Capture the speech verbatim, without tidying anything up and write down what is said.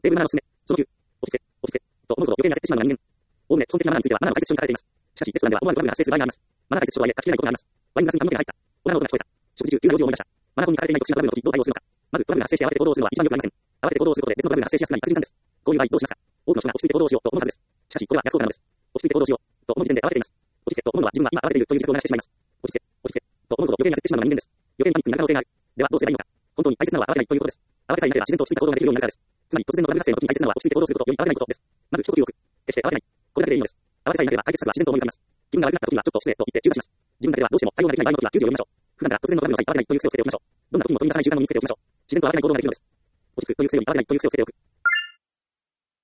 テーブルななのすすめ。そのきゅう、落ち着け、落ち着け、と思うほど余計に焦ってしまうのが人間。おおむね、基本的なマナーについてはマナーの解説書に書かれています。しかし、レストランでは思わぬトラブルが発生する場合があります。マナー解説書とはいえ書ききれないことがあります。ワイングラスに髪の毛が入った。オナの音が聞こえた。食事中、急な用事を思い出した。マナーコンに書かれていない特殊なトラブルの時どう対応するのか。まず、トラブルが発生して慌てて行動するのは一番良くありません。慌てて行動することで別のトラブルが発生しやすくなり悪循環です。こういう場合どうしますか。多くの人が落ち着いて行動しようと思うはずです。しかし、これは逆効果なのです。落ち着いて行動しようと思う時点で慌てています。落ち着けと思うのは自分は今慌てているという自覚を鳴らしてしまいます。落ち着け、落ち着けと思うほど余計に焦ってしまうのが人間です。余計にパニックになる可能性がある。ではどうすればいいのか。本当に大切なのは慌てないということです。慌てさえいなければ自然と落ち着いた行動ができるようになるからです。つまり突然のトラブル発生の時に大切なのは落ち着いて行動することより慌てないことです。まず一呼吸置く。決して慌てない。これだけでいいのです。慌てさえいなければ解決策は自然と思い浮かびます。気分が悪くなった時にはちょっと失礼と言って中断します。自分だけではどうしても対応ができない場合の時は救助を呼びましょう。普段から突然のトラブルの際慌てないという癖をつけておきましょう。どんな時にも取り乱さない習慣の身につけておきましょう。自然と慌てない行動ができるのです。落ち着くという癖より慌てないという癖をつけておく。